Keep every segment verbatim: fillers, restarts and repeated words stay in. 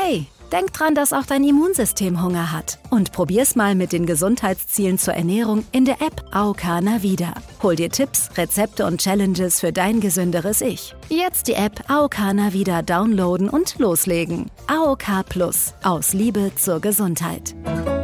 Hey, denk dran, dass auch dein Immunsystem Hunger hat. Und probier's mal mit den Gesundheitszielen zur Ernährung in der App A O K Navida. Hol dir Tipps, Rezepte und Challenges für dein gesünderes Ich. Jetzt die App A O K Navida downloaden und loslegen. A O K Plus. Aus Liebe zur Gesundheit.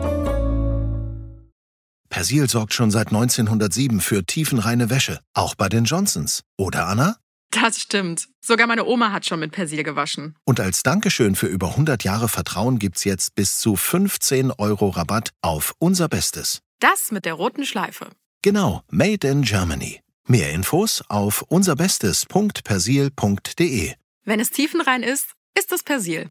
Persil sorgt schon seit neunzehnhundertsieben für tiefenreine Wäsche. Auch bei den Johnsons. Oder, Anna? Das stimmt. Sogar meine Oma hat schon mit Persil gewaschen. Und als Dankeschön für über hundert Jahre Vertrauen gibt's jetzt bis zu fünfzehn Euro Rabatt auf unser Bestes. Das mit der roten Schleife. Genau, made in Germany. Mehr Infos auf unserbestes punkt persil punkt de. Wenn es tiefenrein ist, ist es Persil.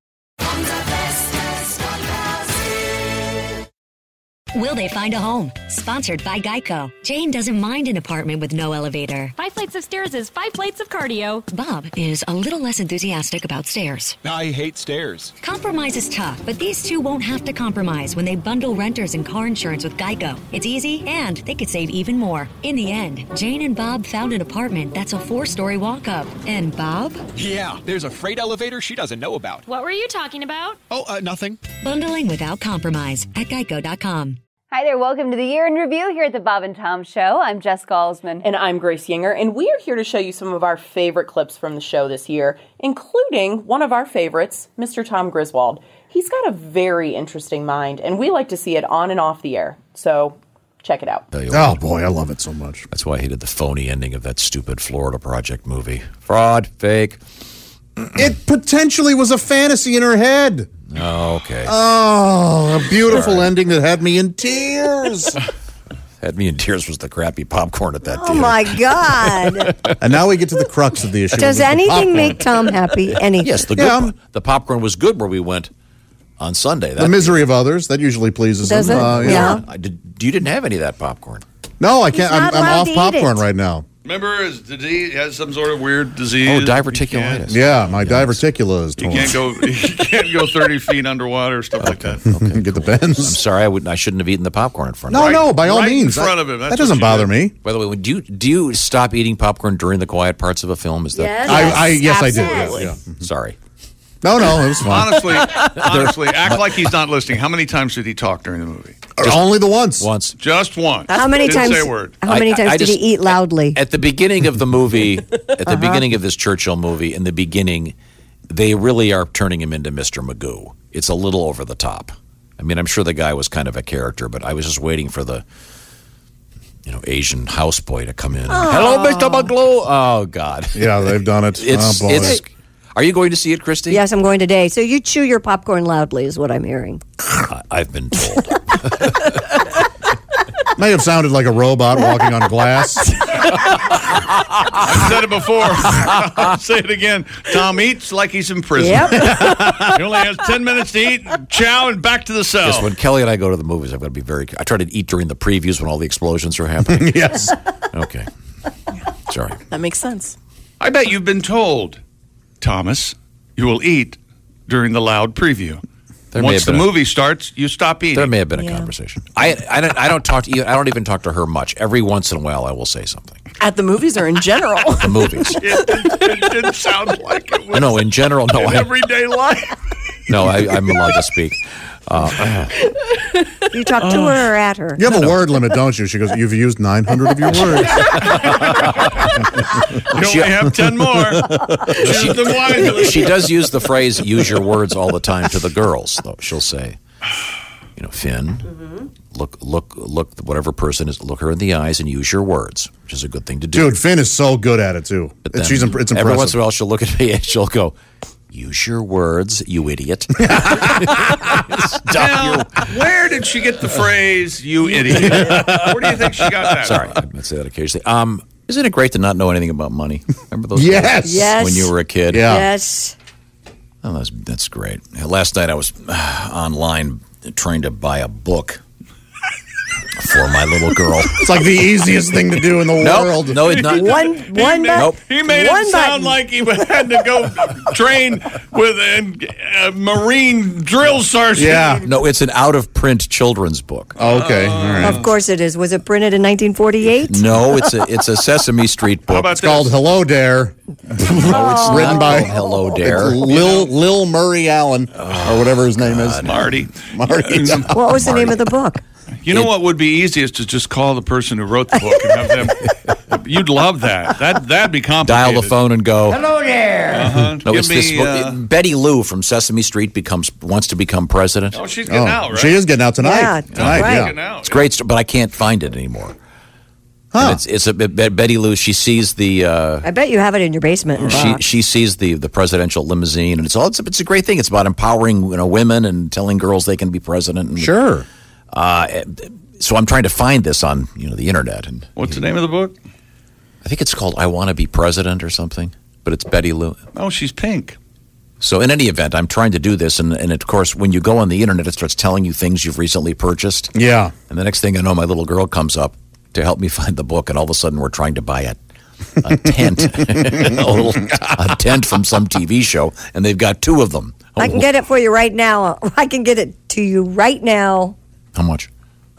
Will they find a home? Sponsored by Geico. Jane doesn't mind an apartment with no elevator. Five flights of stairs is five flights of cardio. Bob is a little less enthusiastic about stairs. I hate stairs. Compromise is tough, but these two won't have to compromise when they bundle renters and car insurance with Geico. It's easy, and they could save even more. In the end, Jane and Bob found an apartment that's a four-story walk-up. And Bob? Yeah, there's a freight elevator she doesn't know about. What were you talking about? Oh, uh, nothing. Bundling without compromise at geico dot com. Hi there, welcome to the Year in Review here at the Bob and Tom Show. I'm Jess Galsman. And I'm Grace Yinger, and we are here to show you some of our favorite clips from the show this year, including one of our favorites, Mister Tom Griswold. He's got a very interesting mind, and we like to see it on and off the air. So, check it out. Oh, boy, I love it so much. That's why I hated the phony ending of that stupid Florida Project movie. Fraud, fake. It potentially was a fantasy in her head. Oh, okay. Oh, a beautiful right. ending that had me in tears. Had me in tears was the crappy popcorn at that Oh, theater. my God. And now we get to the crux of the issue. Does anything make Tom happy? Anything? Yes, the, good, yeah, the popcorn was good where we went on Sunday. That the misery of others, that usually pleases Does him. it? Uh, yeah. yeah. I did, you didn't have any of that popcorn. No, I can't. I'm, I'm off popcorn right now. Remember, is, did he has some sort of weird disease? Oh, diverticulitis. Yeah, my yeah, diverticula is torn. You can't go. You can't go thirty feet underwater, stuff okay. like that. Okay, get cool. the bends. I'm sorry, I would. I shouldn't have eaten the popcorn in front no, of him. No, no, by all right means. in front I, of him. That's that doesn't bother me. By the way, do you do you stop eating popcorn during the quiet parts of a film? Is that? Yes, I, I yes, absolutely. I did. Yeah, yeah. Sorry. No, no, it was fine. Honestly, honestly, act like he's not listening. How many times did he talk during the movie? Just only the once. Once. Just once. How many Didn't times? Say a word. How many I, times I did just, he eat loudly? At the beginning of the movie, at the uh-huh. beginning of this Churchill movie, in the beginning, they really are turning him into Mister Magoo. It's a little over the top. I mean, I'm sure the guy was kind of a character, but I was just waiting for the, you know, Asian houseboy to come in. Oh. Hello, Mister Magoo. Oh God. Yeah, they've done it. It's, oh, boy. it's. Are you going to see it, Christy? Yes, I'm going today. So you chew your popcorn loudly, is what I'm hearing. I've been told. May have sounded like a robot walking on glass. I've said it before. I'll say it again. Tom eats like he's in prison. Yep. He only has ten minutes to eat, chow, and back to the cell. Yes, when Kelly and I go to the movies, I've got to be very. I try to eat during the previews when all the explosions are happening. Yes. Okay. Sorry. That makes sense. I bet you've been told, Thomas, you will eat during the loud preview. There Once the a, movie starts, you stop eating. There may have been a yeah. conversation. I, I don't I don't talk to you. I don't even talk to her much. Every once in a while, I will say something. At the movies or in general? The movies. It, it, it didn't sound like it was. No, in general, no. In I, everyday life. No, I, I'm allowed to speak. Uh, you talk to uh, her or at her? You have a word limit, don't you? She goes, you've used nine hundred of your words. You only have ten more. She, them wisely. She does use the phrase, use your words all the time to the girls, though. She'll say, you know, Finn, mm-hmm. look, look, look, whatever person is, look her in the eyes and use your words, which is a good thing to do. Dude, Finn is so good at it, too. Then, She's, it's impressive. Every once in a while, she'll look at me and she'll go, use your words, you idiot. Now, where did she get the phrase, you idiot? Where do you think she got that Sorry, from? I say that occasionally. Um, isn't it great to not know anything about money? Remember those yes. days yes. when you were a kid? Yeah. Yes. Oh, that's, that's great. Last night I was uh, online trying to buy a book for for my little girl. It's like the easiest thing to do in the Nope. world. No, it's not. One, one, made, button. Nope. He made One it sound button. like he had to go train with a, a Marine drill sergeant. Yeah. No, it's an out-of-print children's book. Oh, okay. All right. Of course it is. Was it printed in nineteen forty-eight? No, it's a it's a Sesame Street book. How about It's called this? Hello Dare. No, it's Written not by called Hello Dare. It's Lil Lil Murray Allen or whatever his name is. Marty. Marty. What was the name of the book? You know what would be easiest to just call the person who wrote the book and have them. You'd love that. That that'd be complicated. Dial the phone and go. Hello there. Uh-huh. No, Give it's this me, book. uh, Betty Lou from Sesame Street becomes wants to become president. Oh, she's getting Oh, out, right? She is getting out tonight. Yeah, tonight, right. yeah. Getting out. It's great, st- but I can't find it anymore. Huh. And It's it's a Be- Betty Lou. She sees the uh, I bet you have it in your basement. in a she box. she sees the the presidential limousine, and it's all it's a, it's a great thing. It's about empowering you know women and telling girls they can be president. And, Sure. Uh, so I'm trying to find this on you know the internet, and What's the name of the book? I think it's called "I Want to Be President" or something. But it's Betty Lou. Oh, she's pink. So in any event, I'm trying to do this, and, and of course, when you go on the internet, it starts telling you things you've recently purchased. Yeah. And the next thing I know, my little girl comes up to help me find the book, and all of a sudden, we're trying to buy a, a tent, a, little, a tent from some T V show, and they've got two of them. I can get it for you right now. I can get it to you right now. How much?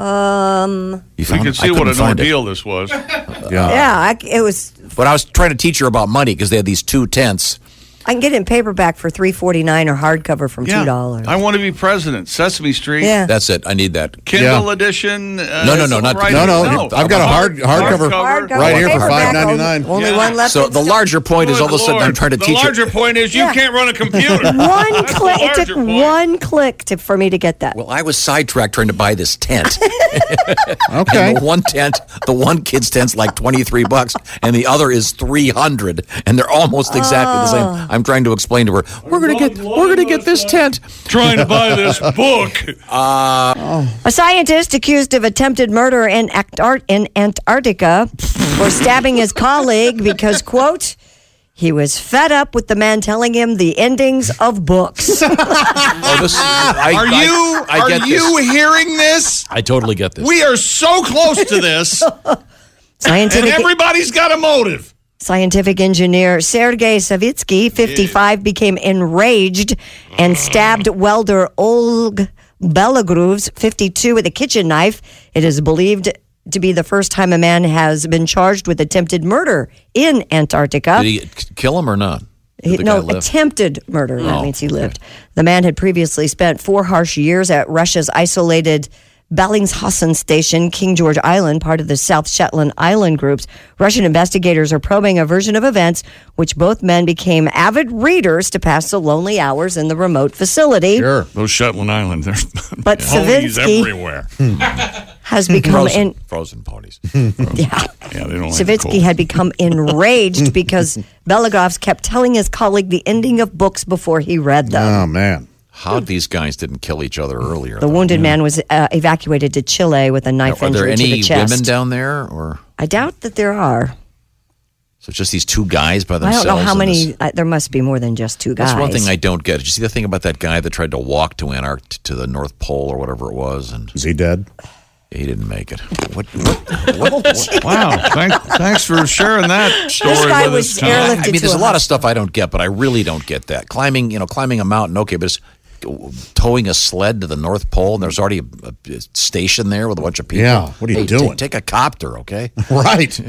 Um. You We found can it? I see what couldn't an find it. ordeal this was. Yeah. Yeah, I c it was. But I was trying to teach her about money because they had these two tents. I can get it in paperback for three forty nine or hardcover from two dollars. I Want to Be President. Sesame Street. Yeah. That's it. I need that. Kindle Yeah. edition. Uh, No, no, no, not- right No, no. no. I've got a hard hardcover Hardcover. right here for paperback, five ninety-nine. Only Yeah. one left. So in the stock. larger point is all of a Good sudden I'm Lord. trying to the teach her. larger point is you Yeah. can't run a computer. One That's the click. It larger took point. one click to, for me to get that. Well, I was sidetracked trying to buy this tent. Okay. And the one tent, the one kid's tent's like twenty-three bucks, and the other is three hundred, and they're almost exactly the same. I'm trying to explain to her, we're gonna get, we're gonna get this tent. Trying to buy this book. A scientist accused of attempted murder in, Antar- in Antarctica for stabbing his colleague because, quote, he was fed up with the man telling him the endings of books. Oh, this, I, Are I- you I are get you this. hearing this? I totally get this. We are so close to this, and Scientific, everybody's got a motive. scientific engineer Sergei Savitsky, fifty-five, became enraged and stabbed welder Olg Belogrooves, fifty-two, with a kitchen knife. It is believed to be the first time a man has been charged with attempted murder in Antarctica. Did he k- kill him or not? Did He- the no, guy live? attempted murder. That Oh, means he lived. The man had previously spent four harsh years at Russia's isolated Bellingshausen Station, King George Island, part of the South Shetland Island groups. Russian investigators are probing a version of events which both men became avid readers to pass the lonely hours in the remote facility. Sure. Those Shetland Islands, there's But ponies Savitsky everywhere. has become Frozen, in. frozen ponies. Yeah. Yeah, they don't like the Savitsky cold. had become enraged because Belogrovs kept telling his colleague the ending of books before he read them. Oh, man. How these guys didn't kill each other earlier? The wounded man was uh, evacuated to Chile with a knife Are there injury to any the chest. women down there, or I doubt that there are. so it's just these two guys by I themselves? don't know how in many. this- Uh, there must be more than just two guys. That's one thing I don't get. Did you see the thing about that guy that tried to walk to Antarctica, to the North Pole or whatever it was, and Is he dead? he didn't make it? What? what, what, what Wow, thank, thanks for sharing that story This guy with was us, Tom. airlifted I mean, to there's a a lot of stuff I don't get, but I really don't get that. Climbing, you know, climbing a mountain, okay, but it's towing a sled to the North Pole, and there's already a, a station there with a bunch of people. Yeah, what are you Hey, doing? Take, take a copter, okay? Right.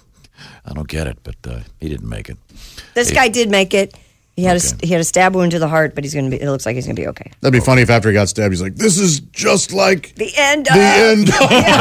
I don't get it, but uh, he didn't make it. This Hey. guy did make it. He had Okay. a he had a stab wound to the heart, but he's gonna be. It looks like he's gonna be okay. That'd be funny if after he got stabbed, he's like, this is just like The end. the of, end.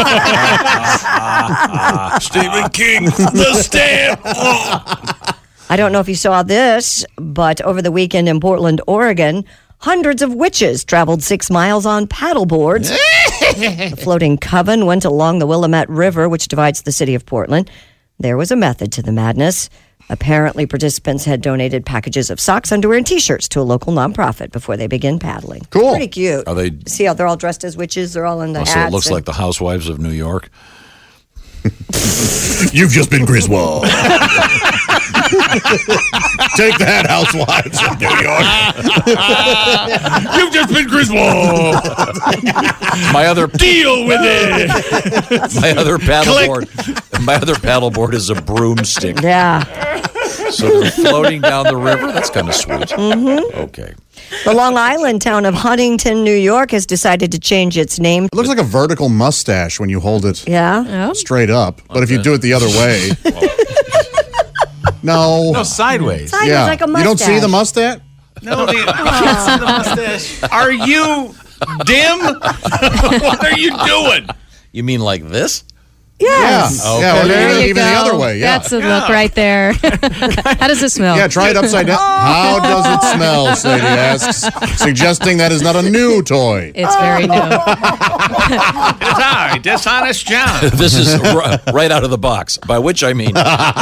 Stephen King, The Stand. I don't know if you saw this, but over the weekend in Portland, Oregon, hundreds of witches traveled six miles on paddle boards. The floating coven went along the Willamette River, which divides the city of Portland. There was a method to the madness. Apparently, participants had donated packages of socks, underwear, and T-shirts to a local nonprofit before they began paddling. Cool. Pretty cute. Are they? See how they're all dressed as witches? They're all in the Oh, hats. so it looks and- like the Housewives of New York. You've just been Griswold. Take that, housewives of New York. You've just been Griswold. My other deal with it. My other paddleboard. My other paddleboard is a broomstick. Yeah. So they're floating down the river. That's kind of sweet. Mm-hmm. Okay. The Long Island town of Huntington, New York, has decided to change its name. It looks like a vertical mustache when you hold it Yeah. straight up. But if you do it the other way. No. No, sideways. Sideways yeah. like a You don't see mustache. the mustache? No, the, you can't see the mustache. Are you dim? What are you doing? You mean like this? Yes. Yeah. Yeah, or There even, you even go. the other way. Yeah. That's a look right there. How does it smell? Yeah, try it upside down. How does it smell, Sadie asks, suggesting that is not a new toy. It's very new. It's I, Dishonest John. This is r- right out of the box, by which I mean...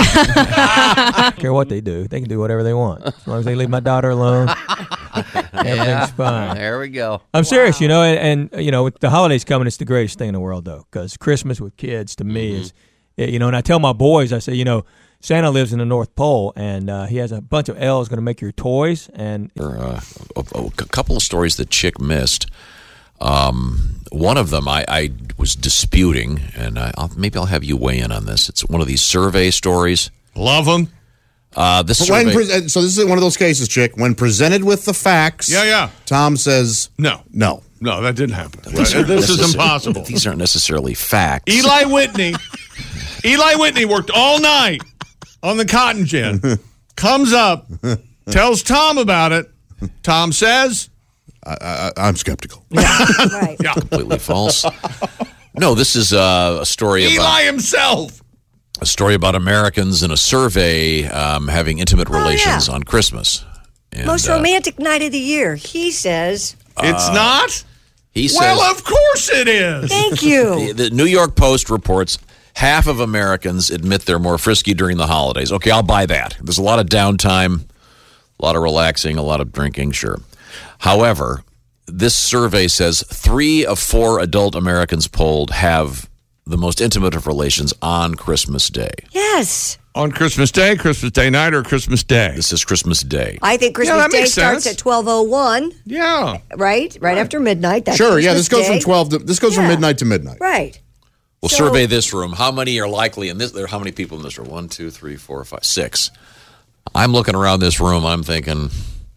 I don't care what they do. They can do whatever they want. As long as they leave my daughter alone, everything's fine. There we go. I'm serious, you know, and, and, you know, with the holidays coming, it's the greatest thing in the world, though, because Christmas with kids, to me, is, you know, and I tell my boys, I say, you know, Santa lives in the North Pole, and uh, he has a bunch of elves going to make your toys, and... Uh, a, a couple of stories that Chick missed. Um, one of them I, I was disputing, and I, I'll, maybe I'll have you weigh in on this. It's one of these survey stories. Love them. Uh, this But survey, when pre- so this is one of those cases, Chick. When presented with the facts, Yeah, yeah. Tom says No. no. No, that didn't happen. these Right. aren't This is necessar- impossible. These aren't necessarily facts. Eli Whitney. Eli Whitney worked all night on the cotton gin. Comes up, tells Tom about it. Tom says, I, I, I'm skeptical. Right. yeah. Completely false. No, this is uh, a story Eli about himself. a story about Americans in a survey um, having intimate relations yeah. on Christmas. And, Most uh, romantic night of the year, he says. It's not? He says, Well, of course it is. Thank you. The, the New York Post reports half of Americans admit they're more frisky during the holidays. Okay, I'll buy that. There's a lot of downtime, a lot of relaxing, a lot of drinking, sure. However, this survey says three of four adult Americans polled have the most intimate of relations on Christmas Day. Yes. On Christmas Day, Christmas Day night, or Christmas Day? This is Christmas Day. I think Christmas Yeah, that Day makes starts sense. at twelve oh one, Yeah. right? Right after midnight. That's Sure, yeah, this Christmas goes from Day. twelve to this goes from Yeah. midnight to midnight. Right. We'll So- survey this room. How many are likely in this? There, how many people in this room? One, two, three, four, five, six. I'm looking around this room. I'm thinking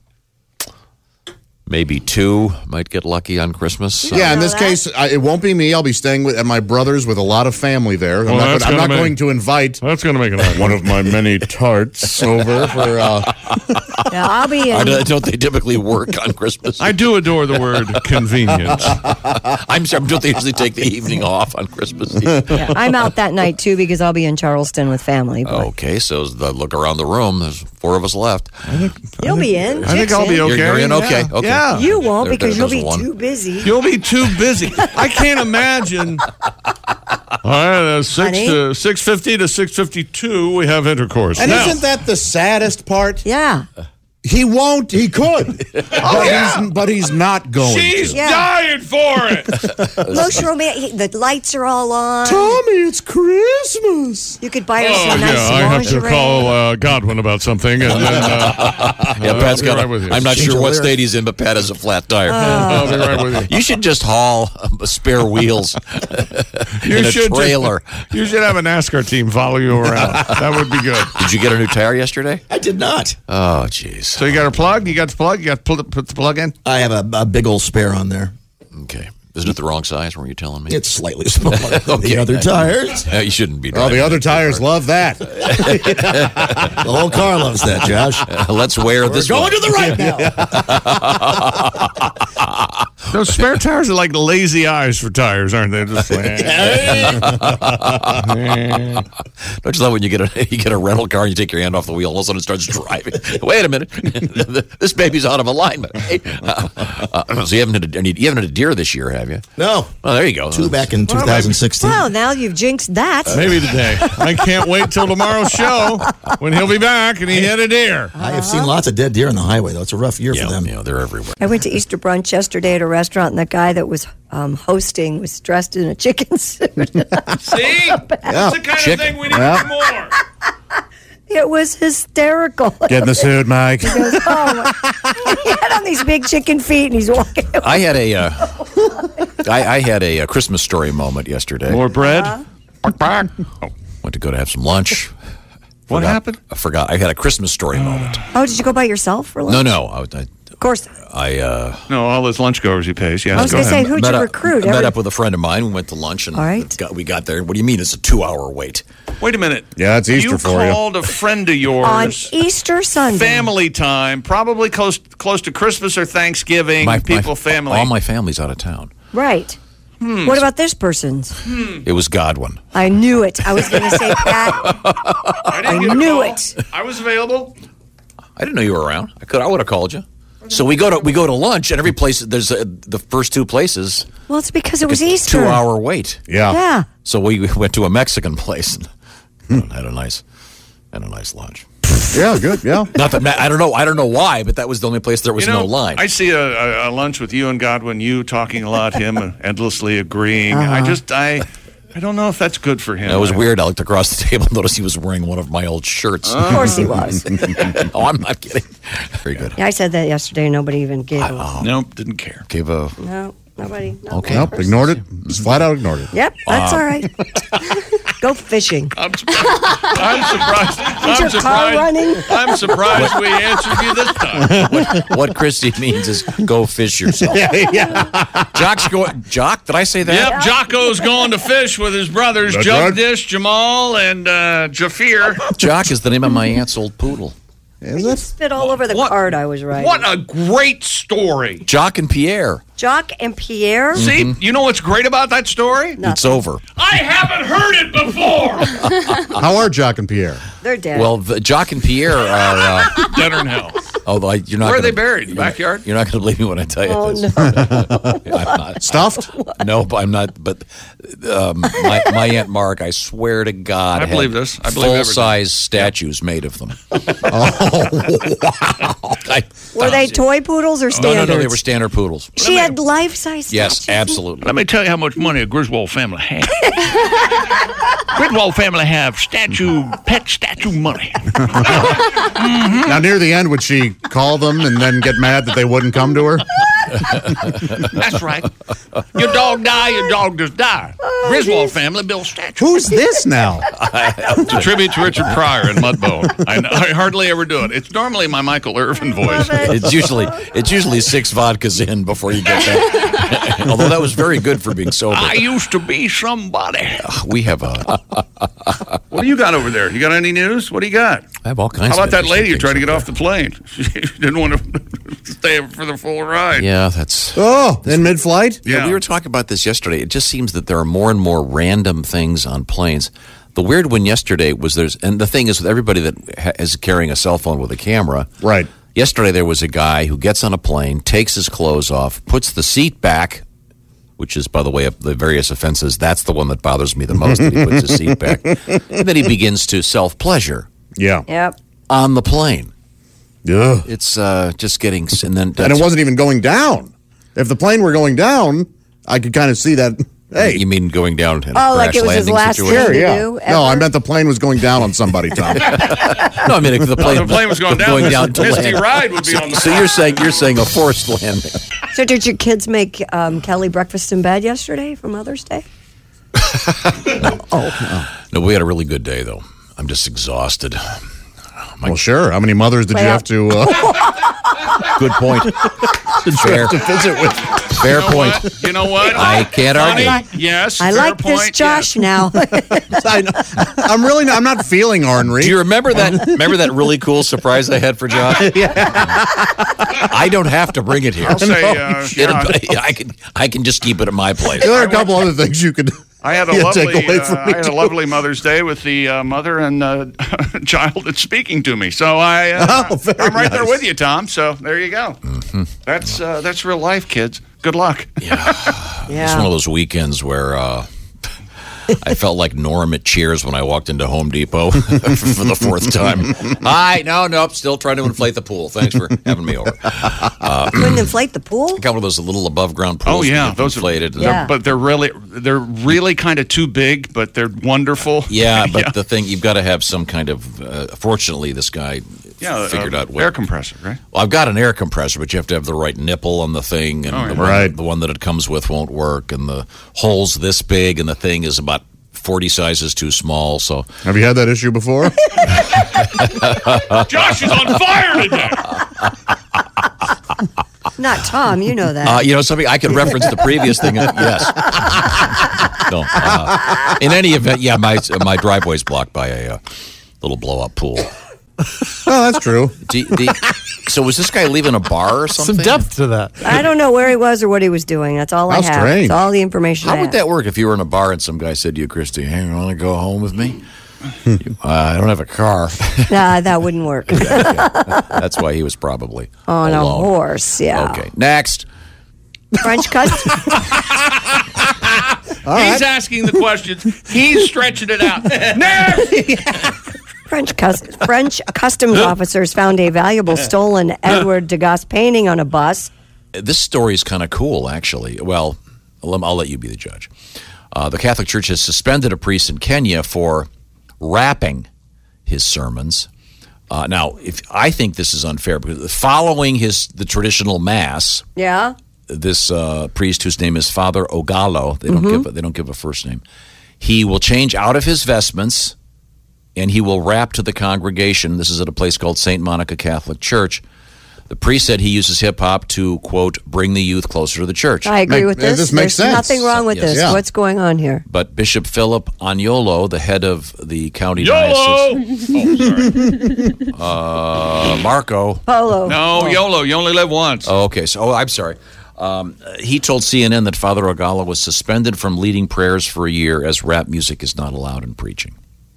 maybe two might get lucky on Christmas. Yeah, in know this that? case, I, it won't be me. I'll be staying with, at my brother's with a lot of family there. I'm Well, not, that's gonna, I'm gonna not make- going to invite That's going to make it hard. one of my many tarts over for. Uh, Yeah, I'll be I in. don't, don't they typically work on Christmas? I do adore the word convenience. I'm sure. Don't they usually take the evening off on Christmas Eve? Yeah, I'm out that night too because I'll be in Charleston with family. But Okay, so as the look around the room. There's four of us left. you'll be in. I think Chick's I'll be in. okay. You're, you're in. Okay. Yeah. Okay. Yeah. You won't There- because there- you'll be there's one. too busy. You'll be too busy. I can't imagine. All right, uh, six Honey? to six fifty to six fifty two. We have intercourse. and Now, isn't that the saddest part? Yeah. He won't. He could, but, yeah. he's, but he's not going. she's to. Yeah. dying for it. Most romantic. The lights are all on. Tommy, it's Christmas. You could buy her Oh some yeah, nice I have to lingerie. call uh, Godwin about something, and then uh, Yeah, uh, Pat's I'll be got. right with you. I'm not Change sure the what lyric. state he's in, but Pat has a flat tire. I'll be right with you. You should just haul um, spare wheels You in a should just- trailer. you should have a NASCAR team follow you around. That would be good. Did you get a new tire yesterday? I did not. Oh, jeez. So you got her plug? You got the plug? You got to put, put the plug in? I have a, a big old spare on there. Okay. Isn't it the wrong size? Weren't you telling me? It's slightly smaller than Okay. the other tires. Uh, you shouldn't be. Oh, driving the other that too tires far. love that. The whole car loves that, Josh. Uh, let's wear this. Going one. to the right now. Those spare tires are like lazy eyes for tires, aren't they? Just like, Don't you love when you get a you get a rental car and you take your hand off the wheel and all of a sudden it starts driving? Wait a minute, this baby's out of alignment. Hey, uh, uh, so you haven't had a, you haven't had a deer this year, have you? No. Oh, there you go. Two back in two thousand sixteen. Well, now you've jinxed that. maybe today. I can't wait till tomorrow's show when he'll be back and he had a deer. I have seen lots of dead deer on the highway, though. It's a rough year Yeah, for them. you know, they're everywhere. I went to Easter brunch yesterday at a restaurant, and the guy that was um, hosting was dressed in a chicken suit. See? That's the kind Chicken. of thing we need Yeah. more. It was hysterical. Get in the suit, Mike. He goes, oh, my. He had on these big chicken feet, and he's walking away. I had a, uh, I, I had a, a Christmas story moment yesterday. More bread? Uh-huh. Oh, went to go to have some lunch. What Forgot- happened? I forgot. I had a Christmas story moment. Oh, did you go by yourself for lunch? No, no. I, I, Of course. I uh, No, all those lunch goers he pays. Yes, I was go going to say, ahead. who'd met you up, recruit? met Every- up with a friend of mine. We went to lunch and All right. got, we got there. What do you mean? It's a two-hour wait. Wait a minute. Yeah, it's Easter you for you. called a friend of yours. On Easter Sunday. Family time, probably close close to Christmas or Thanksgiving. My- people, my- family. All my family's out of town. Right. Hmm. What about this person's? It was Godwin. I knew it. I was going to say, Pat. I, didn't I get a knew call. it. I was available. I didn't know you were around. I could. I would have called you. So we go to we go to lunch, and every place there's a, the first two places. Well, it's because it was It's Easter. Two hour wait. Yeah. Yeah. So we went to a Mexican place and had a nice had a nice lunch. Yeah, good. Yeah. Not that I don't know. I don't know why, but that was the only place there was You know, no line. I see a, a, a lunch with you and Godwin, you talking a lot, him endlessly agreeing. Uh-huh. I just, I I don't know if that's good for him. That was I- weird. I looked across the table and noticed he was wearing one of my old shirts. Of course he was. Oh, I'm not kidding. Very good. Yeah, I said that yesterday, and nobody even gave a... Oh, Nope, didn't care. Gave a No, nobody. No Okay. one Nope, person. ignored it. Just flat out ignored it. Yep, that's Uh, all right. Go fishing. I'm surprised. I'm surprised. I'm your car surprised. running? I'm surprised we answered you this time. what, what Christy means is go fish yourself. Yeah, yeah. Jock's going. Jock, did I say that? Yep, Jocko's going to fish with his brothers, That's right. Jagdish, Jamal, and uh, Jafir. Jock is the name of my aunt's old poodle. Is it? Spit all over the What- card I was writing. What a great story. Jock and Pierre. Jock and Pierre? See, you know what's great about that story? It's over. I haven't heard it before. How are Jock and Pierre? They're dead. Well, the, Jock and Pierre are. Uh, Deader in hell. although I, you're not. Where are gonna, they buried? Backyard? You're not going to believe me when I tell you oh, this. no. I'm not. Stuffed? No, but I'm not. But um, my, my Aunt Mark, I swear to God, I had believe this. I believe everything. full-size statues made of them. I, Were they toy poodles or no, standards? no, no, they were standard poodles. She had life-size Yes, statues. absolutely. Let me tell you how much money a Griswold family has. Griswold family have statue, pet statue money. Now, near the end, would she call them and then get mad that they wouldn't come to her? That's right. Your dog die, your dog just die. Griswold family built statues. Who's this now? It's a tribute to Richard Pryor and Mudbone. I, I hardly ever do it. It's normally my Michael Irvin voice. It's usually it's usually six vodkas in before you get that. Although that was very good for being sober. I used to be somebody. We have a. What do you got over there? You got any news? What do you got? I have all kinds. How of about that lady interesting you tried to things get off the plane? She didn't want to stay for the full ride. Yeah, that's. Oh, in mid-flight? Yeah, we were talking about this yesterday. It just seems that there are more and more random things on planes. The weird one yesterday was there's, and the thing is with everybody that ha- is carrying a cell phone with a camera. Right. Yesterday there was a guy who gets on a plane, takes his clothes off, puts the seat back, which is, by the way, of the various offenses, that's the one that bothers me the most, that he puts his seat back. And then he begins to self-pleasure. Yeah. Yep. On the plane. Yeah. It's uh, just getting, and then And it wasn't even going down. If the plane were going down, I could kind of see that. Hey. You mean going down in a Oh, like crash it was his landing last situation? thing to yeah. do No, I ever? meant the plane was going down on somebody, Tom. No, I mean if the plane, the plane was going down. Going down to Misty land. Ride would be on the So you're saying you're saying a forced landing? So did your kids make um, Kelly breakfast in bed yesterday for Mother's Day? Oh no, we had a really good day though. I'm just exhausted. Well, sure. How many mothers did you have to? Uh, Good point. Fair. to visit with. Fair You know point. what? You know what? I can't Funny? argue. Yes. I fair like this point, Josh yes. now. I know. I'm really. Not, I'm not feeling ornery. Do you remember that? Remember that really cool surprise I had for John? I don't have to bring it here. I'll say, uh, It'll- John, I can. I can just keep it at my place. There are a couple other things you could. I had a Yeah, lovely, take away uh, from I me, had a too. lovely Mother's Day with the uh, mother and uh, child that's speaking to me. So I, uh, Oh, very I'm right there nice. with you, Tom. So there you go. Mm-hmm. That's uh, that's real life, kids. Good luck. It's one of those weekends where uh, I felt like Norm at Cheers when I walked into Home Depot for the fourth time. Hi, no, nope, still trying to inflate the pool. Thanks for having me over. Uh, Couldn't inflate the pool? I got one of those little above ground pools. Oh yeah, those inflated. are. Yeah. But they're really, they're really kind of too big, but they're wonderful. Yeah, but yeah. the thing you've got to have some kind of. Uh, fortunately, this guy yeah, figured uh, out what, air compressor, right? Well, I've got an air compressor, but you have to have the right nipple on the thing, and Oh, yeah. the, one, Right. the one that it comes with won't work, and the hole's this big, and the thing is about forty sizes too small. So, have you had that issue before? Josh is on fire today. Not Tom, you know that. Uh, you know, something I could reference the previous thing. Yes. No, uh, in any event, yeah, my my driveway's blocked by a uh, little blow up pool. Oh, that's true. Do, do, so was this guy leaving a bar or something? Some depth to that. I don't know where he was or what he was doing. That's all How I have. strange. That's all the information I How have. would that work if you were in a bar and some guy said to you, Christy, hey, you want to go home with me? uh, I don't have a car. Nah, that wouldn't work. That's why he was probably On a alone. horse, yeah. Okay, next. French cut. He's asking the questions. He's stretching it out. Next! French, cus- French customs officers found a valuable stolen Edward Degas painting on a bus. This story is kind of cool, actually. Well, I'll I'll let you be the judge. Uh, the Catholic Church has suspended a priest in Kenya for rapping his sermons. Uh, now, if I think this is unfair because following his the traditional mass, Yeah. this uh, priest whose name is Father Ogalo, they don't Mhm. give a, they don't give a first name. He will change out of his vestments, and he will rap to the congregation. This is at a place called Saint Monica Catholic Church. The priest said he uses hip hop to, quote, bring the youth closer to the church. I agree with this. This makes There's sense. nothing wrong with Yes. this. Yeah. What's going on here? But Bishop Philip Anyolo, the head of the county YOLO! diocese, uh, Marco. Polo. No, YOLO. You only live once. Oh, okay. So, oh, I'm sorry. Um, he told C N N that Father Ogala was suspended from leading prayers for a year as rap music is not allowed in preaching.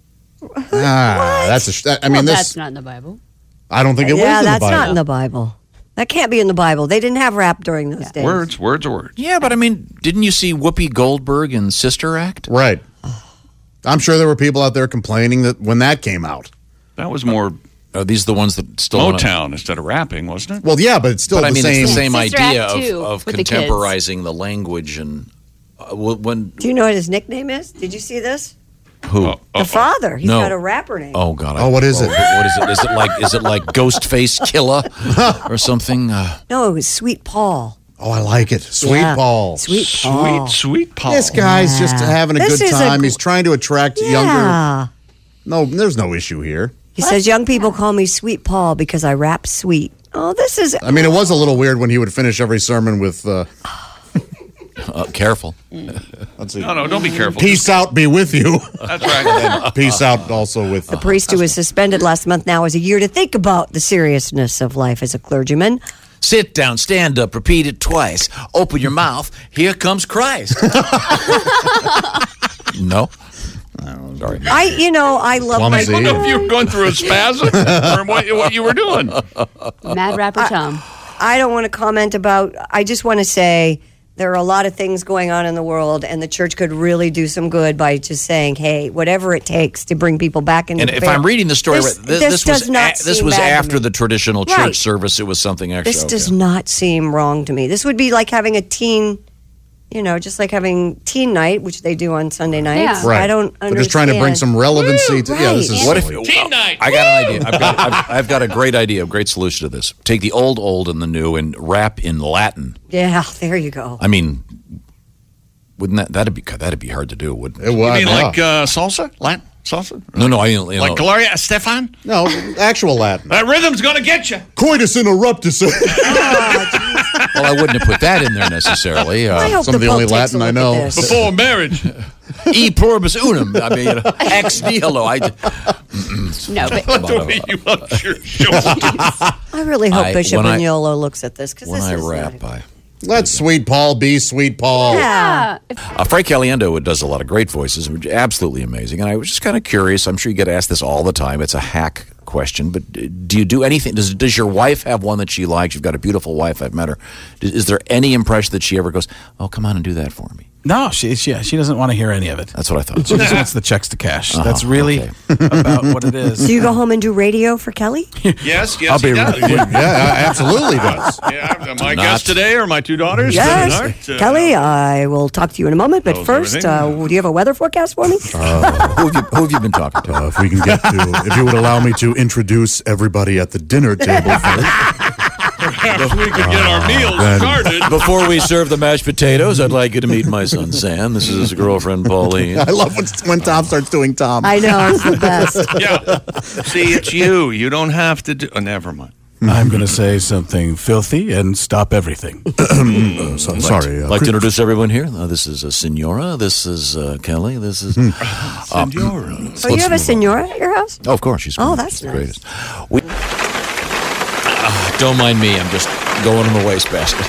Ah, that's a. sh- I mean, well, this. that's not in the Bible. I don't think it yeah, was in that's the Bible. not in the Bible. That can't be in the Bible. They didn't have rap during those days. Words, words are words. Yeah, but I mean, didn't you see Whoopi Goldberg in Sister Act? Right. I'm sure there were people out there complaining that when that came out. That was more. Are these the ones that still Motown instead of rapping, wasn't it? Well, yeah, but it's still But I the mean, same. it's the same Sister idea Act of, two of with the kids. contemporizing the, language and uh, when Do you know what his nickname is? Did you see this? who? The father. He's No. got a rapper name. Oh God! Oh, what is it? What is it? Is it like is it like Ghostface Killer or something? Uh, No, it was Sweet Paul. Oh, I like it. Sweet Yeah. Paul. Sweet Paul. Sweet, sweet Paul. This guy's just Yeah. having a This good is a time. gr- He's trying to attract Yeah. younger. No, there's no issue here. He says, young people call me Sweet Paul because I rap sweet. Oh, this is... I mean, it was a little weird when he would finish every sermon with. Uh, uh, careful. Let's see. No, no, don't be careful. Peace out, be with you. That's right. And then peace out also with. The priest who was suspended last month now has a year to think about the seriousness of life as a clergyman. Sit down, stand up, repeat it twice. Open your mouth. Here comes Christ. No. Oh, sorry. I, you know, I love my... I don't know if you were going through a spasm or what, what you were doing. Mad rapper Tom. I don't want to comment about... I just want to say there are a lot of things going on in the world, and the church could really do some good by just saying, hey, whatever it takes to bring people back into And the if faith. I'm reading the story, this, right, this, this this does was not a, this seem was bad to after me. the traditional church Right. service. It was something extra. This Okay. does not seem wrong to me. This would be like having a teen, you know, just like having teen night, which they do on Sunday nights. Yeah. Right. I don't understand. They're just trying to bring some relevancy to. Yeah, this right. is. What if silly. Teen night. I got an idea? I've got, I've, I've got a great idea, a great solution to this. Take the old, old, and the new, and rap in Latin. Yeah, there you go. I mean, wouldn't that that'd be that'd be hard to do? Wouldn't It You was. mean yeah. like uh, salsa? Latin salsa? No, no, I you know, Like Gloria Estefan? No, actual Latin. That rhythm's going to get you. Coitus interruptus. well, I wouldn't have put that in there necessarily. I Uh, hope Some of the Pope only takes Latin a I look know. at this. Before marriage. e pluribus unum. I mean, you know, ex nihilo. I, No, but The way you want your shoulders. I really hope I- Bishop when I- Agnolo looks at this because when this I is rap, not- I. Let Sweet Paul be Sweet Paul. Yeah. Uh, Frank Caliendo does a lot of great voices, which is absolutely amazing. And I was just kind of curious. I'm sure you get asked this all the time. It's a hack question, but uh, do you do anything? Does Does your wife have one that she likes? You've got a beautiful wife. I've met her. Is, is there any impression that she ever goes, "Oh, come on and do that for me"? No, she, she she doesn't want to hear any of it. That's what I thought. She just wants the checks to cash. Uh-huh, That's really okay. about what it is. Do you go home and do radio for Kelly? Yes, yes, I'll be he does. Yeah, absolutely does. Yeah, my Not. guest today are my two daughters. Yes. All right, uh, Kelly, I will talk to you in a moment. But How's first, uh, everything? do you have a weather forecast for me? Uh, who, have you, who have you been talking to? uh, if we can get to, if you would allow me to introduce everybody at the dinner table first. Perhaps we could get our meals then- started. Before we serve the mashed potatoes, I'd like you to meet my son Sam. This is his girlfriend Pauline. I love when, when Tom starts doing Tom. I know, it's the best. Yeah. See, it's you. You don't have to do. Oh, never mind. I'm going to say something filthy and stop everything. Uh, so, sorry. I'd Uh, like to introduce everyone here. Uh, this is uh, Senora. This is uh, Kelly. This is uh, Senora. Oh, you have a senora at your house? Oh, of course, she's Oh, she's that's the nice. greatest. We, uh, don't mind me. I'm just going in the wastebasket.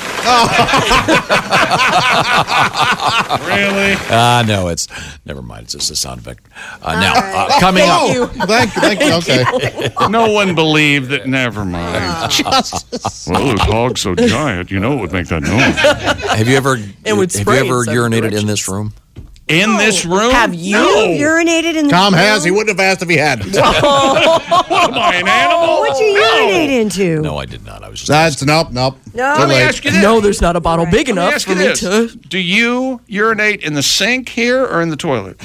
Really? Ah, uh, no, it's never mind. It's just a sound effect. Uh, now, right. uh, coming up. oh, thank you. Thank you. Okay. No one believed that. Never mind. Well, this hog's so giant, you know it would make that noise. Have you ever? It would have spray you in ever several urinated in directions. this room? In this room? Have you? No. Urinated in the Tom has. He room? wouldn't have asked if he hadn't. What am I, an animal? What'd you urinate into? No, I did not. I was just. That's nope, nope. No. Too Let me late. ask you this. No, there's not a bottle big Let me enough ask for you me this. to. Do you urinate in the sink here or in the toilet?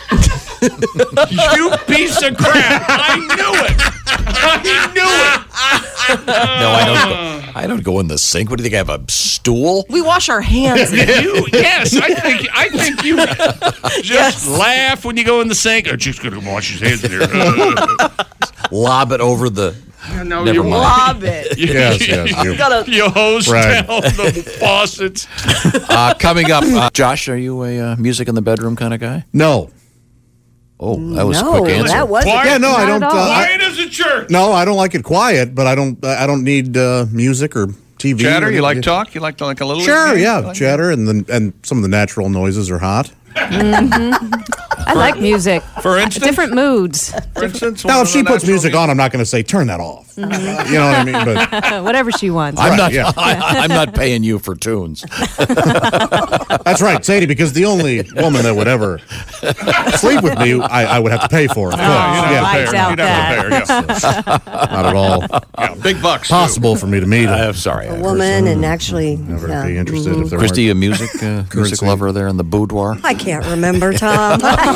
You piece of crap! I knew it. I knew it. No, I don't. Go, I don't go in the sink. What do you think? I have a stool? We wash our hands. You, yes, I think I think you just laugh when you go in the sink. Oh, just gonna wash his hands in there. Uh, Lob it over the. no, Never you mind. Lob it. Yes, yes. You, Gotta- You hose Right. down the faucets. Uh, coming up, uh, Josh, are you a uh, music in the bedroom kind of guy? no. Oh, that was No, a quick answer. that wasn't. Quiet. Yeah, no, I Not don't. at Uh, all. I, Quiet as a church. no, I don't like it quiet, but I don't. I don't need uh, music or T V. Chatter, or you like anything. talk? You like to, like a little? Sure, game? yeah, You like chatter, and then and some of the natural noises are hot. I like music. For instance, Different moods. For instance, Now, one if of she the puts natural music on, I'm not going to say turn that off. You know what I mean? But Whatever she wants. I'm Right, not. yeah. I, I'm not paying you for tunes. that's right, Sadie. Because the only woman that would ever sleep with me, I, I would have to pay for. Of course, yeah, I Fair. doubt You'd have to that. pay her, yeah. not at all Yeah, big bucks. too. possible for me to meet her. I'm sorry. A woman and actually. Never yeah. be interested if there Christy, weren't- a music uh, music Currency. lover there in the boudoir. I can't remember, Tom.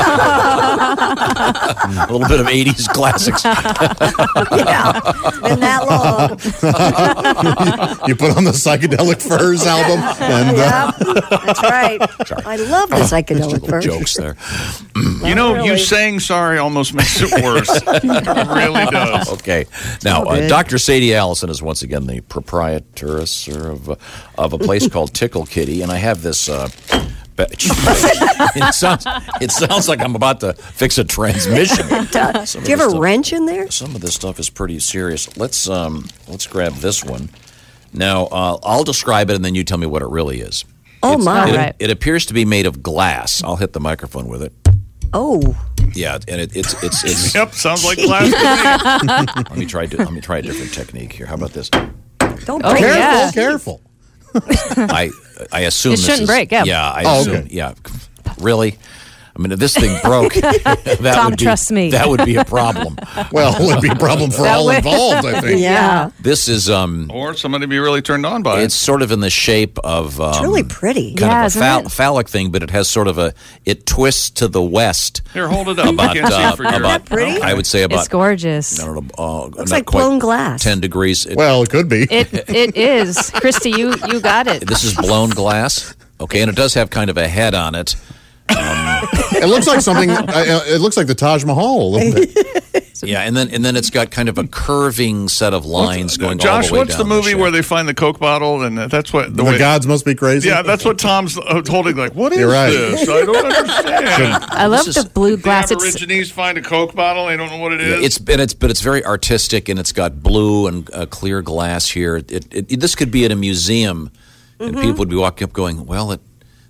A little bit of eighties classics. Yeah, been that long. you put on the Psychedelic Furs album, and uh, Yep, that's right. I love the psychedelic version. Jokes there. You know, you really. saying sorry almost makes it worse. It really does. Okay. Now, all uh, good. Doctor Sadie Allison is once again the proprietress of uh, of a place called Tickle Kitty, and I have this. Uh, be- it sounds it sounds like I'm about to fix a transmission. Do Some you of have this a stuff- wrench in there? Some of this stuff is pretty serious. Let's um let's grab this one. Now, uh, I'll describe it, and then you tell me what it really is. Oh, It's- my. It, All right. it appears to be made of glass. I'll hit the microphone with it. Oh. Yeah, and it, it's it's it's. Yep, sounds like glass to me. Let me try. Let me try a different technique here. How about this? Don't Oh, break careful, yeah. careful. I I assume It this shouldn't is, break, yeah. Yeah, I Oh, assume. okay. Yeah, really. I mean, if this thing broke, that Tom, would be, trust me. That would be a problem. Well, it would be a problem for That all would- involved, I think. Yeah. This is um, Or somebody be really turned on by it's sort of in the shape of um, It's really pretty. kind Yeah, of a isn't phall- it? phallic thing, but it has sort of a it twists to the west. it. Here, hold it up. About I can't see uh, it for your- about pretty? I would say It's about gorgeous. I don't know, uh, Looks not like quite blown glass. ten degrees. It- Well, it could be. It it is. Christy, you you got it. this is blown glass. Okay, and it does have kind of a head on it. It looks like something. Uh, it looks like the Taj Mahal a little bit. Yeah, and then and then it's got kind of a curving set of lines going all Josh, the way what's down the movie shaft. where they find the Coke bottle and uh, that's what The, way, gods must be crazy. Yeah, that's what Tom's uh, holding. Like, what is You're right. this? I don't understand. I love This is- the blue The glass. It's Aborigines find a Coke bottle. They don't know what it is. It's and it's but it's very artistic and it's got blue and uh, clear glass here. It, it, it this could be at a museum, and Mm-hmm. people would be walking up going, "Well, it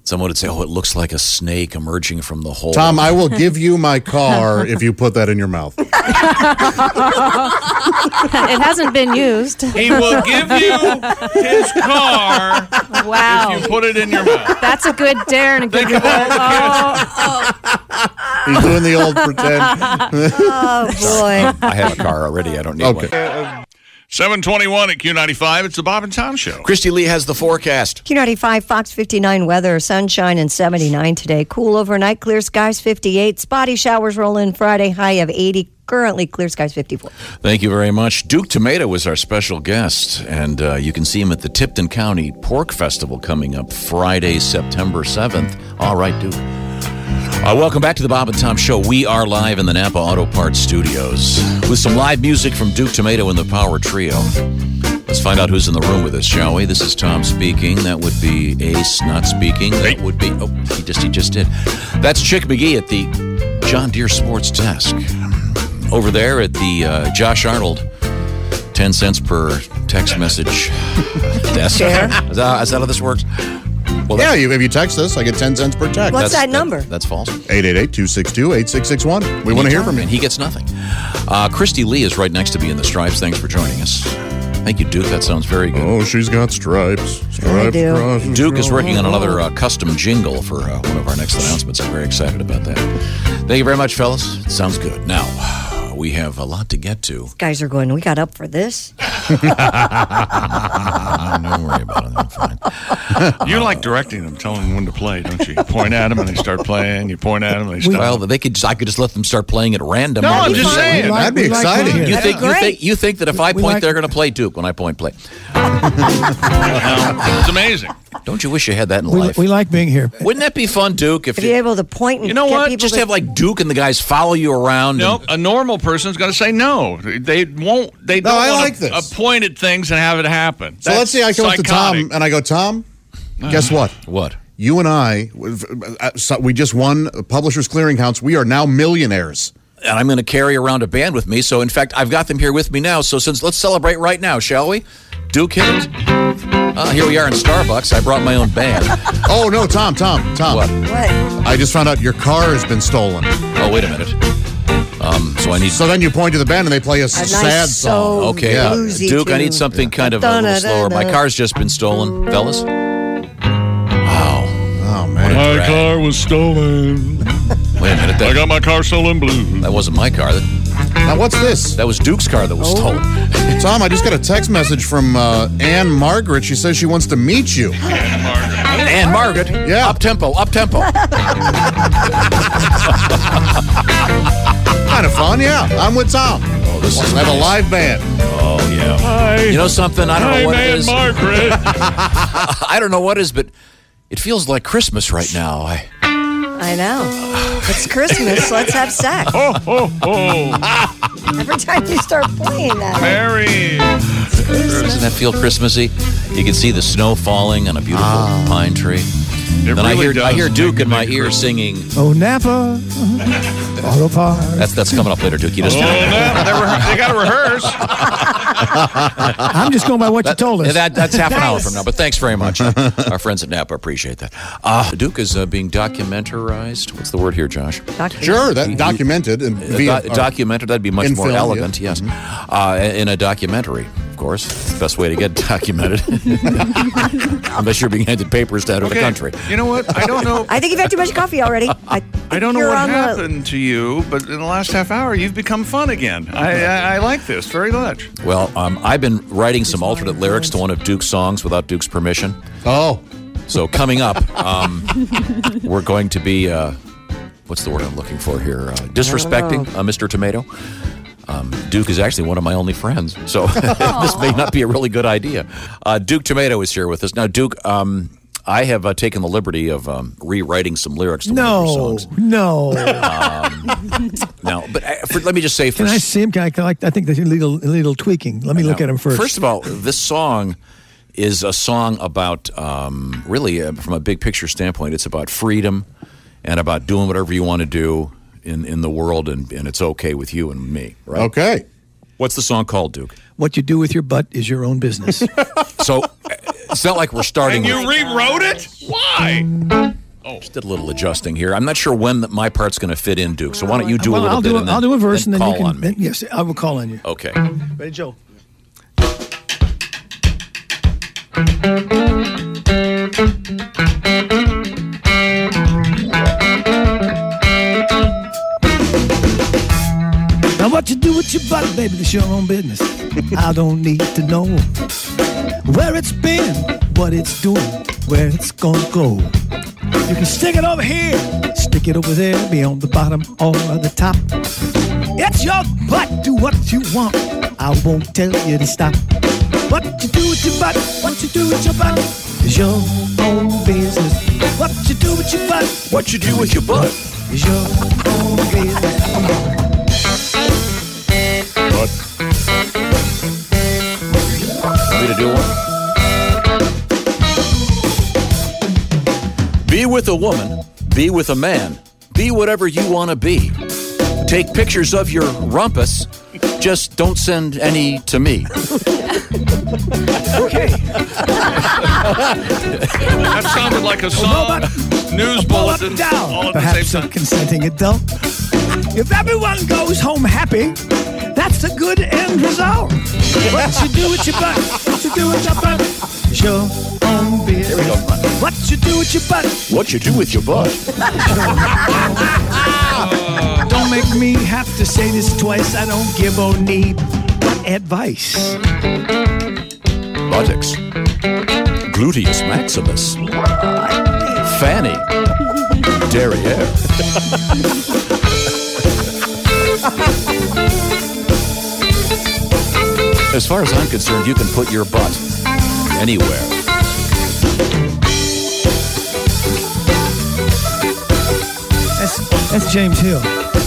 Someone would say, "Oh, it looks like a snake emerging from the hole." Tom, I will give you my car if you put that in your mouth. It hasn't been used. He will give you his car Wow. if you put it in your mouth. That's a good dare and a good reward. Oh, He's doing the old pretend. Oh, boy. I have a car already. I don't need Okay. one. seven twenty-one at Q ninety-five. It's the Bob and Tom Show. Christy Lee has the forecast. Q ninety-five, Fox fifty-nine weather, sunshine and seventy-nine today. Cool overnight, clear skies fifty-eight. Spotty showers roll in Friday, high of eighty. Currently clear skies fifty-four. Thank you very much. Duke Tomato was our special guest, and uh, you can see him at the Tipton County Pork Festival coming up Friday, September seventh. All right, Duke. Uh, welcome back to the Bob and Tom Show. We are live in the Napa Auto Parts Studios with some live music from Duke Tomato and the Power Trio. Let's find out who's in the room with us, shall we? This is Tom speaking. That would be Ace not speaking. That would be, oh, he just, he just did. That's Chick McGee at the John Deere Sports Desk. Over there at the uh, Josh Arnold, ten cents per text message desk. Share. Is that, is that how this works? Well, yeah, you, if you text us, I get ten cents per text. What's that number? That, that's false. eight eight eight, two six two, eight six six one. We want to hear from you. And he gets nothing. Uh, Christy Lee is right next to me in the stripes. Thanks for joining us. Thank you, Duke. That sounds very good. Oh, she's got stripes. Stripes. do. across the Duke is stripes. working on another uh, custom jingle for uh, one of our next announcements. I'm very excited about that. Thank you very much, fellas. It sounds good. Now, we have a lot to get to. Guys are going, we got up for this. Don't worry about it. I'm fine. You like directing them, telling them when to play, don't you? You point at them and they start playing. You point at them and they stop. Well, they could. Just, I could just let them start playing at random. No, I'm That'd be just fun. saying. That'd be exciting. You think, you great. think you think that if I We point, like- they're going to play Duke when I point play? It's amazing. Don't you wish you had that in We, life? we like being here. Wouldn't that be fun, Duke? If If you're able to point and You know get what? people just to- have like Duke and the guys follow you around. Nope, and- a normal person's going to say no. They won't. They No, don't I want like to this. point at things and have it happen. So let's say I come up to Tom and I go, Tom, guess what? What? You and I, uh, so we just won Publishers Clearinghouse. We are now millionaires. And I'm going to carry around a band with me. So, in fact, I've got them here with me now. So, since let's celebrate right now, shall we? Duke hit it. Uh, here we are in Starbucks. I brought my own band. Oh, no, Tom, Tom, Tom. What? What? I just found out your car has been stolen. Oh, wait a minute. Um, so I need. So then you point to the band and they play a, s- nice sad song. soul Okay, Yeah. bluesy Duke, I tune. need something kind of a little Dun-dun-dun-dun. slower. My car's just been stolen, fellas. Wow. Oh, man. What a My drag. car was stolen. Wait a minute. I That, got my car stolen blue. that wasn't my car. That, Now, what's this? that was Duke's car that was Oh. stolen. Tom, I just got a text message from uh, Ann Margaret. She says she wants to meet you. And Margaret. Yeah. Up tempo, up tempo. Kind of fun, yeah. I'm with Tom. Oh, this is I have a nice. live band. Oh, yeah. Hi. You know something? I don't Hi, know what it man, is. Margaret. I don't know what it is, but it feels like Christmas right now. I, I know. It's Christmas. Let's have sex. Oh, oh, oh. Every time you start playing that. Merry. doesn't that feel Christmassy? You can see the snow falling on a beautiful pine tree. It then I really hear I does hear make Duke me in my think ear Christmas. singing. Oh, Napa. Auto Parts. That's that's coming up later, Duke. You Oh, just no, they, re- they got to rehearse. I'm just going by what you told us. That, that's half an hour Nice. from now, but thanks very much. Our friends at Napa appreciate that. Uh, Duke is uh, being documentarized. What's the word here, Josh? Sure, that documented. And Uh, via, do- documented, that'd be much in more film, elegant, yeah. yes. Uh, in a documentary, of course. It's the best way to get documented. Unless you're being handed papers out of the Okay, country. You know what? I don't know. I think you've had too much coffee already. I, I don't know you're what on the- happened to you, but in the last half hour, you've become fun again. I, I, I like this very much. Well, um, I've been writing some alternate lyrics to one of Duke's songs without Duke's permission. Oh. So coming up, um, we're going to be, uh, what's the word I'm looking for here? Uh, disrespecting uh, Mister Tomato. Um, Duke is actually one of my only friends, so this may not be a really good idea. Uh, Duke Tomato is here with us. Now, Duke, um, I have uh, taken the liberty of um, rewriting some lyrics to one of your No, songs. no. Um, now, but I, for, let me just say Can first. I see him? Can I, can I, I think there's a little, a little tweaking. Let me look at him first. First of all, this song is a song about, um, really, uh, from a big picture standpoint, it's about freedom and about doing whatever you want to do in, in the world, and, and it's okay with you and me, right? Okay. What's the song called, Duke? What you do with your butt is your own business. So uh, it's not like we're starting And you with, rewrote it? Why? Oh. Just did a little adjusting here. I'm not sure when the, my part's going to fit in, Duke. So why don't you do well, a little I'll bit do, and then, I'll do a verse then and then call you on can. me. Then, yes, I will call on you. Okay. Ready, Joe? Now what you do with your butt, baby, that's your own business. I don't need to know where it's been, what it's doing, where it's gonna go. You can stick it over here, stick it over there, be on the bottom or the top. It's your butt, do what you want. I won't tell you to stop. What you do with your butt, what you do with your butt is your own business. What you do with your butt, what you do with your butt is your own business. Want me to do one? Be with a woman, be with a man, be whatever you want to be. Take pictures of your rumpus, just don't send any to me. Okay. That sounded like a song. News bulletin. Down. All at Perhaps the a same time. consenting adult. If everyone goes home happy, that's a good end result. What you do with your butt, what you do with your butt, is your own business. Here we go. What you do with your butt, What you do with your butt? don't make me have to say this twice. I don't give or need advice. Buttocks. Gluteus maximus. Fanny. Derriere. As far as I'm concerned, you can put your butt anywhere. That's, that's James Hill.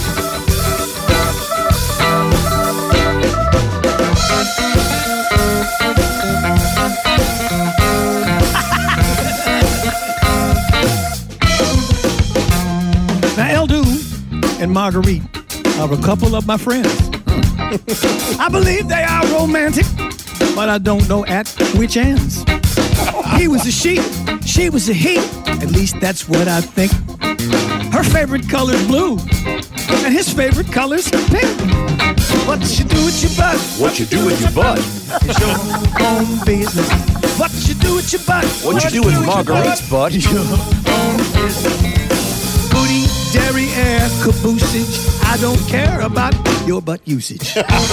Now, Eldu and Marguerite are a couple of my friends. I believe they are romantic, but I don't know at which ends. He was a she, she was a he. At least that's what I think. Her favorite color's blue, and his favorite color's pink. What you do with your butt? What you do with your butt? It's your own business. What you do with your butt? What you do with Marguerite's butt? It's your own business. Booty, derriere, caboosage. I don't care about your butt usage.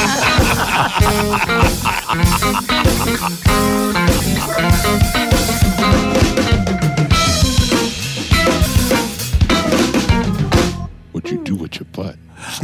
What you do with your butt?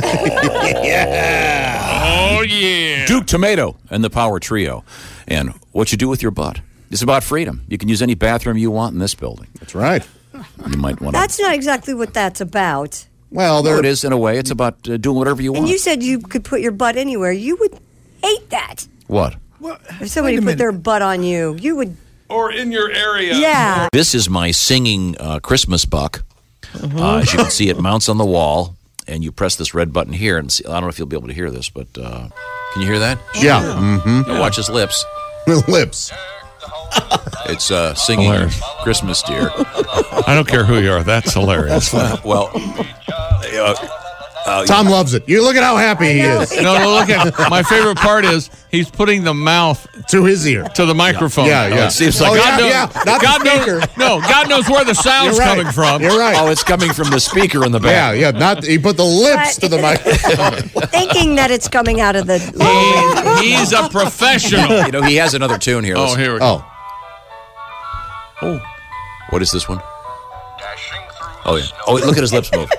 Yeah. Oh, yeah. Duke Tomato and the Power Trio. And what you do with your butt. It's about freedom. You can use any bathroom you want in this building. That's right. You might want to. That's not exactly what that's about. Well, there it is in a way. It's about uh, doing whatever you want. And you said you could put your butt anywhere. You would hate that. What? If somebody put their butt on you, you would. Or in your area. Yeah. This is my singing uh, Christmas buck. Mhm. Uh, as you can see, it mounts on the wall, and you press this red button here. And see, I don't know if you'll be able to hear this, but uh, can you hear that? Yeah. Mm-hmm. Now watch his lips. Lips. It's uh, singing Hilarious. Christmas, dear. I don't care who you are. That's hilarious. Well, uh, uh, Tom loves it. You look at how happy he is. No, no, look at my favorite part is he's putting the mouth to his ear, to the microphone. Yeah, yeah. Oh, it seems like Oh, God yeah, knows, yeah. Not the God speaker. knows, no, God knows where the sound's You're right. coming from. You're right. Oh, it's coming from the speaker in the back. Yeah, yeah. Not he put the lips But- to the microphone. Thinking that it's coming out of the. He, he's a professional. You know, he has another tune here. Oh, Listen. here we go. Oh, Oh, what is this one? Oh yeah. Oh, look at his lips move.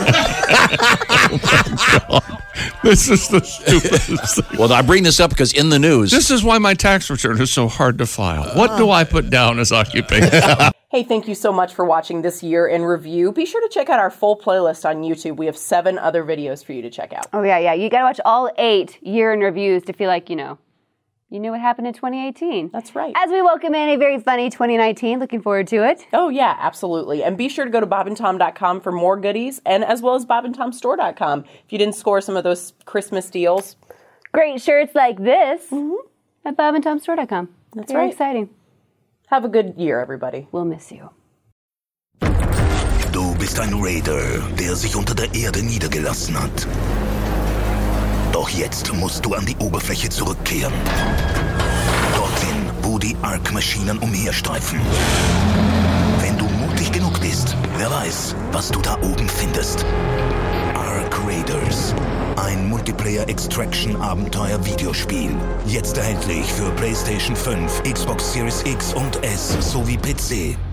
This is the stupidest thing. Well, I bring this up because in the news, This is why my tax return is so hard to file. What do I put down as occupation? Hey, thank you so much for watching this year in review. Be sure to check out our full playlist on YouTube. We have seven other videos for you to check out. Oh, yeah, yeah. You got to watch all eight year in reviews to feel like, you know, you knew what happened in twenty eighteen. That's right. As we welcome in a very funny twenty nineteen. Looking forward to it. Oh, yeah, absolutely. And be sure to go to bob and tom dot com for more goodies, and as well as bob and tom store dot com if you didn't score some of those Christmas deals. Great shirts like this at bob and tom store dot com. That's very right. exciting. Have a good year, everybody. We'll miss you. Du bist ein Raider, der sich unter der Erde niedergelassen hat. Doch jetzt musst du an die Oberfläche zurückkehren. Dorthin, wo die Ark-Maschinen umherstreifen. Wenn du mutig genug bist, wer weiß, was du da oben findest. Ark Raiders. Ein Multiplayer-Extraction-Abenteuer-Videospiel. Jetzt erhältlich für PlayStation fünf, Xbox Series X und S sowie P C.